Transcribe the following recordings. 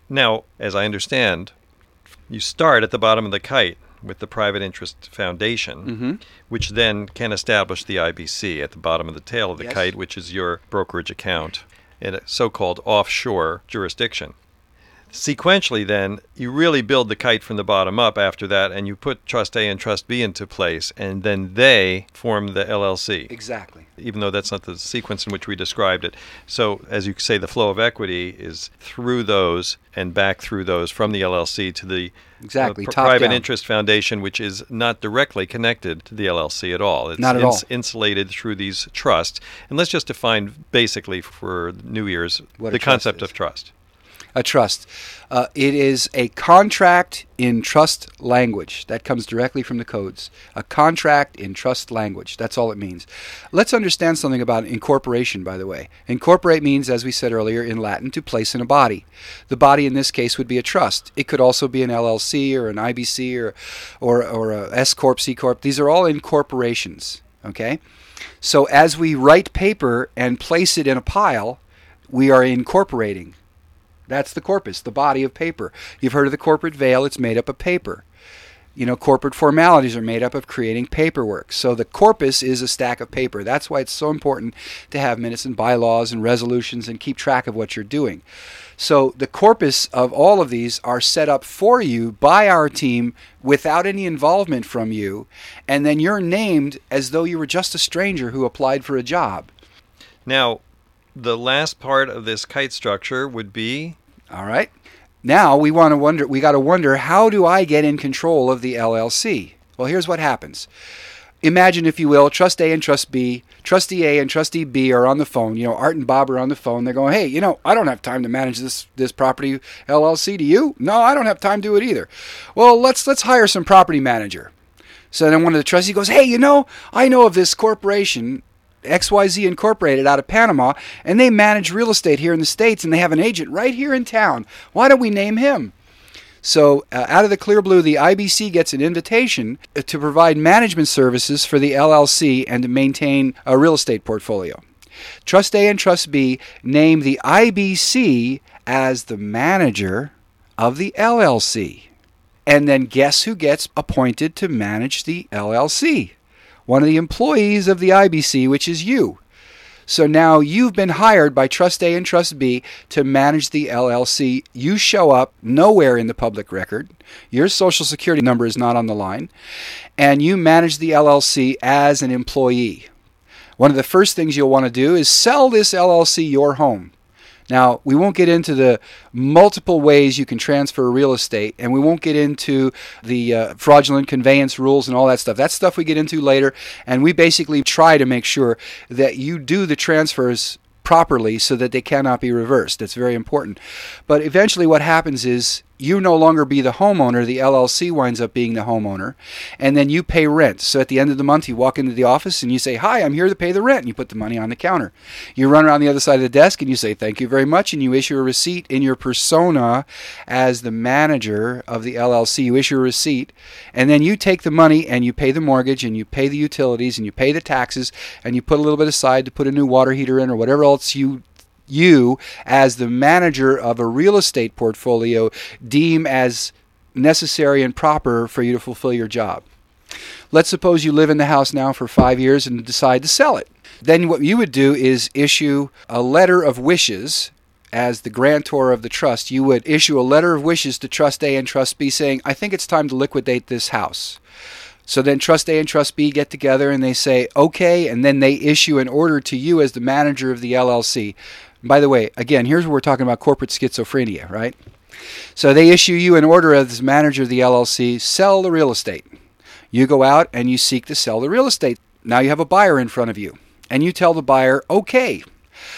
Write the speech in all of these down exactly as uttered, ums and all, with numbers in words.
Now, as I understand, you start at the bottom of the kite with the private interest foundation, mm-hmm. which then can establish the I B C at the bottom of the tail of the Yes. kite, which is your brokerage account in a so-called offshore jurisdiction. Sequentially, then, you really build the kite from the bottom up after that, and you put Trust A and Trust B into place, and then they form the L L C. Exactly. Even though that's not the sequence in which we described it. So, as you say, the flow of equity is through those and back through those from the L L C to the Exactly. uh, pr- Top private down. interest foundation, which is not directly connected to the L L C at all. It's Not at all. insulated through these trusts. And let's just define basically for New Year's What a the trust concept is. of trust. A trust. Uh, it is a contract in trust language. That comes directly from the codes. A contract in trust language. That's all it means. Let's understand something about incorporation, by the way. Incorporate means, as we said earlier, in Latin, to place in a body. The body in this case would be a trust. It could also be an L L C or an I B C or, or, or a S Corp, C Corp. These are all incorporations. Okay? So as we write paper and place it in a pile, we are incorporating. That's the corpus, the body of paper. You've heard of the corporate veil. It's made up of paper. You know, corporate formalities are made up of creating paperwork. So the corpus is a stack of paper. That's why it's so important to have minutes and bylaws and resolutions and keep track of what you're doing. So the corpus of all of these are set up for you by our team without any involvement from you. And then you're named as though you were just a stranger who applied for a job. Now, the last part of this kite structure would be... All right. Now we want to wonder, we got to wonder, how do I get in control of the L L C? Well, here's what happens. Imagine, if you will, Trust A and Trust B, Trustee A and Trustee B are on the phone. You know, Art and Bob are on the phone. They're going, hey, you know, I don't have time to manage this this property L L C. Do you? No, I don't have time to do it either. Well, let's let's hire some property manager. So then one of the trustees goes, hey, you know, I know of this corporation, X Y Z Incorporated, out of Panama, and they manage real estate here in the States, and they have an agent right here in town. Why don't we name him? So uh, out of the clear blue, the I B C gets an invitation to provide management services for the L L C and to maintain a real estate portfolio. Trust A and Trust B name the I B C as the manager of the L L C. And then guess who gets appointed to manage the L L C? One of the employees of the I B C, which is you. So now you've been hired by Trust A and Trust B to manage the L L C. You show up nowhere in the public record. Your social security number is not on the line. And you manage the L L C as an employee. One of the first things you'll want to do is sell this L L C your home. Now, we won't get into the multiple ways you can transfer real estate, and we won't get into the uh, fraudulent conveyance rules and all that stuff. That's stuff we get into later, and we basically try to make sure that you do the transfers properly so that they cannot be reversed. That's very important. But eventually what happens is you no longer be the homeowner, the L L C winds up being the homeowner, and then you pay rent. So at the end of the month, you walk into the office and you say, hi, I'm here to pay the rent, and you put the money on the counter. You run around the other side of the desk and you say, thank you very much, and you issue a receipt in your persona as the manager of the L L C. You issue a receipt, and then you take the money and you pay the mortgage and you pay the utilities and you pay the taxes, and you put a little bit aside to put a new water heater in or whatever else you you, as the manager of a real estate portfolio, deem as necessary and proper for you to fulfill your job. Let's suppose you live in the house now for five years and decide to sell it. Then what you would do is issue a letter of wishes. As the grantor of the trust, you would issue a letter of wishes to Trust A and Trust B saying, I think it's time to liquidate this house. So then Trust A and Trust B get together and they say, okay, and then they issue an order to you as the manager of the L L C. By the way, again, here's where we're talking about corporate schizophrenia, right? So they issue you an order as manager of the L L C, sell the real estate. You go out and you seek to sell the real estate. Now you have a buyer in front of you, and you tell the buyer, okay,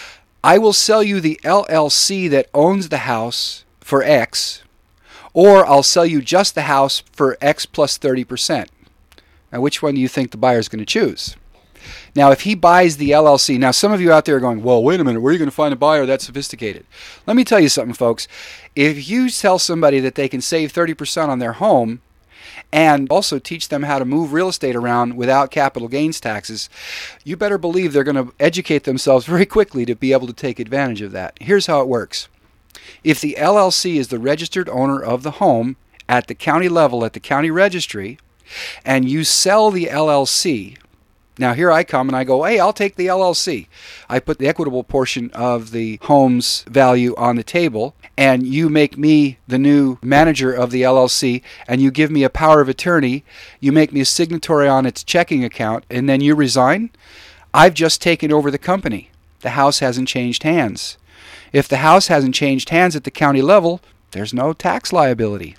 I will sell you the L L C that owns the house for X, or I'll sell you just the house for X plus thirty percent. Now, which one do you think the buyer is going to choose? Now, if he buys the L L C, now some of you out there are going, well, wait a minute, where are you going to find a buyer that sophisticated? Let me tell you something, folks. If you tell somebody that they can save thirty percent on their home and also teach them how to move real estate around without capital gains taxes, you better believe they're going to educate themselves very quickly to be able to take advantage of that. Here's how it works. If the L L C is the registered owner of the home at the county level, at the county registry, and you sell the L L C, now here I come and I go, hey, I'll take the L L C. I put the equitable portion of the home's value on the table, and you make me the new manager of the L L C, and you give me a power of attorney, you make me a signatory on its checking account, and then you resign. I've just taken over the company. The house hasn't changed hands. If the house hasn't changed hands at the county level, there's no tax liability.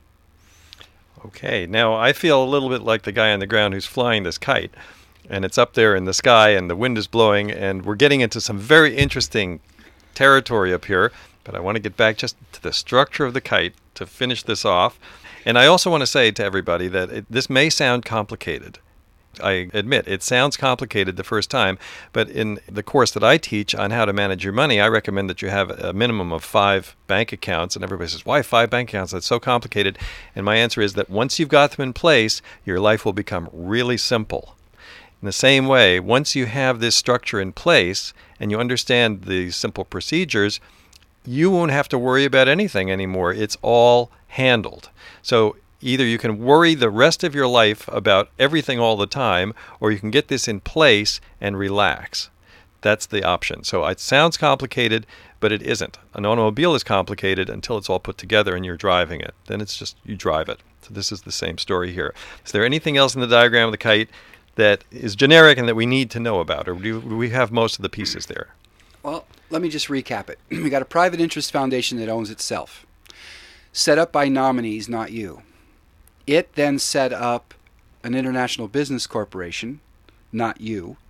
Okay, now I feel a little bit like the guy on the ground who's flying this kite, and it's up there in the sky, and the wind is blowing, and we're getting into some very interesting territory up here, but I want to get back just to the structure of the kite to finish this off. And I also want to say to everybody that it, this may sound complicated. I admit it sounds complicated the first time, but in the course that I teach on how to manage your money, I recommend that you have a minimum of five bank accounts. And everybody says, why five bank accounts? That's so complicated. And my answer is that once you've got them in place, your life will become really simple. In the same way, once you have this structure in place and you understand the simple procedures, you won't have to worry about anything anymore. It's all handled. So either you can worry the rest of your life about everything all the time, or you can get this in place and relax. That's the option. So it sounds complicated, but it isn't. An automobile is complicated until it's all put together and you're driving it. Then it's just you drive it. So this is the same story here. Is there anything else in the diagram of the kite that is generic and that we need to know about, or do we have most of the pieces there? Well, let me just recap it. We got a private interest foundation that owns itself, set up by nominees, not you. It then set up an international business corporation, not you.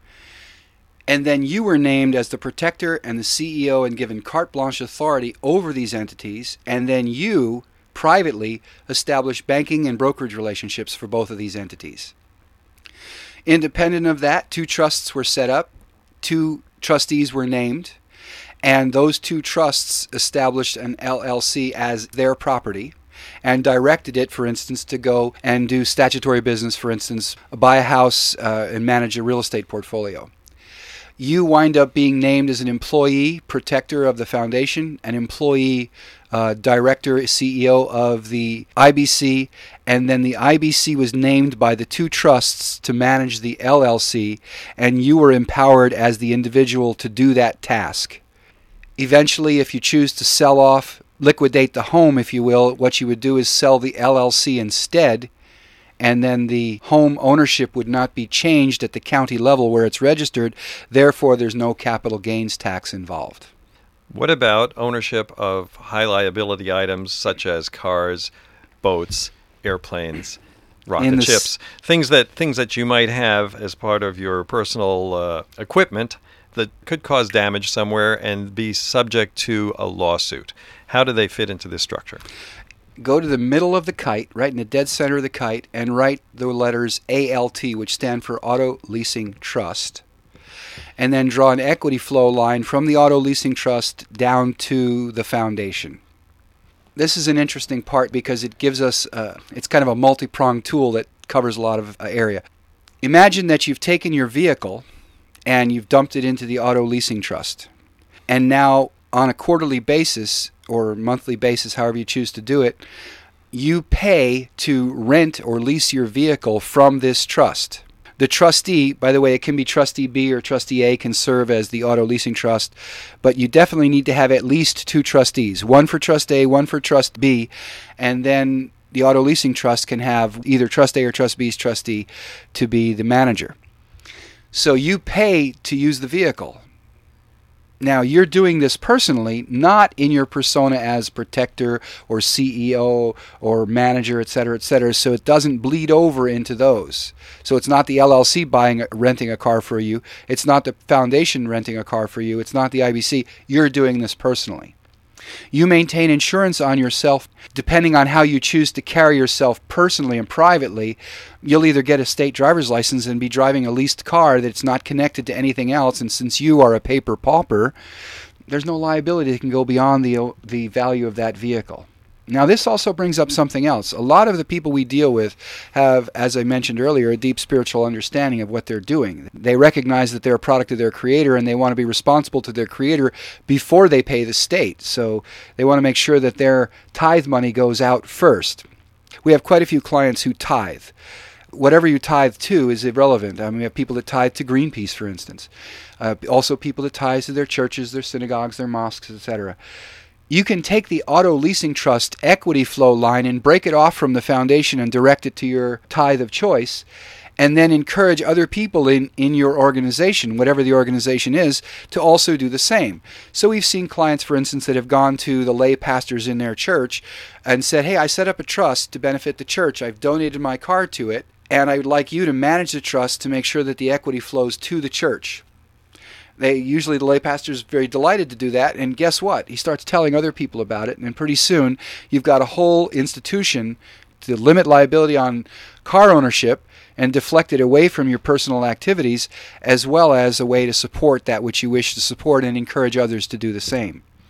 And then you were named as the protector and the C E O and given carte blanche authority over these entities. And then you privately established banking and brokerage relationships for both of these entities. Independent of that, two trusts were set up, two trustees were named, and those two trusts established an L L C as their property and directed it, for instance, to go and do statutory business, for instance, buy a house uh, and manage a real estate portfolio. You wind up being named as an employee protector of the foundation, an employee uh, director, C E O of the I B C, and then the I B C was named by the two trusts to manage the L L C, and you were empowered as the individual to do that task. Eventually, if you choose to sell off, liquidate the home, if you will, what you would do is sell the L L C instead, and then the home ownership would not be changed at the county level where it's registered. Therefore, there's no capital gains tax involved. What about ownership of high liability items such as cars, boats, airplanes, rocket ships, things that things that you might have as part of your personal uh, equipment that could cause damage somewhere and be subject to a lawsuit? How do they fit into this structure? Go to the middle of the kite, right in the dead center of the kite, and write the letters A L T, which stand for Auto Leasing Trust. And then draw an equity flow line from the Auto Leasing Trust down to the foundation. This is an interesting part because it gives us, uh, it's kind of a multi-pronged tool that covers a lot of uh, area. Imagine that you've taken your vehicle and you've dumped it into the Auto Leasing Trust. And now on a quarterly basis or monthly basis, however you choose to do it, you pay to rent or lease your vehicle from this trust. The trustee, by the way, it can be trustee B or trustee A, can serve as the auto leasing trust, but you definitely need to have at least two trustees, one for trust A, one for trust B, and then the auto leasing trust can have either trust A or trust B's trustee to be the manager. So you pay to use the vehicle. Now, you're doing this personally, not in your persona as protector or C E O or manager, et cetera, et cetera, so it doesn't bleed over into those. So it's not the L L C buying, renting a car for you. It's not the foundation renting a car for you. It's not the I B C. You're doing this personally. You maintain insurance on yourself. Depending on how you choose to carry yourself personally and privately, you'll either get a state driver's license and be driving a leased car that's not connected to anything else, and since you are a paper pauper, there's no liability that can go beyond the the value of that vehicle. Now, this also brings up something else. A lot of the people we deal with have, as I mentioned earlier, a deep spiritual understanding of what they're doing. They recognize that they're a product of their Creator, and they want to be responsible to their Creator before they pay the state. So they want to make sure that their tithe money goes out first. We have quite a few clients who tithe. Whatever you tithe to is irrelevant. I mean, we have people that tithe to Greenpeace, for instance. Uh, also people that tithe to their churches, their synagogues, their mosques, et cetera. You can take the auto leasing trust equity flow line and break it off from the foundation and direct it to your tithe of choice, and then encourage other people in, in your organization, whatever the organization is, to also do the same. So we've seen clients, for instance, that have gone to the lay pastors in their church and said, hey, I set up a trust to benefit the church. I've donated my car to it, and I would like you to manage the trust to make sure that the equity flows to the church. They usually, the lay pastor is very delighted to do that, and guess what? He starts telling other people about it, and pretty soon you've got a whole institution to limit liability on car ownership and deflect it away from your personal activities, as well as a way to support that which you wish to support and encourage others to do the same.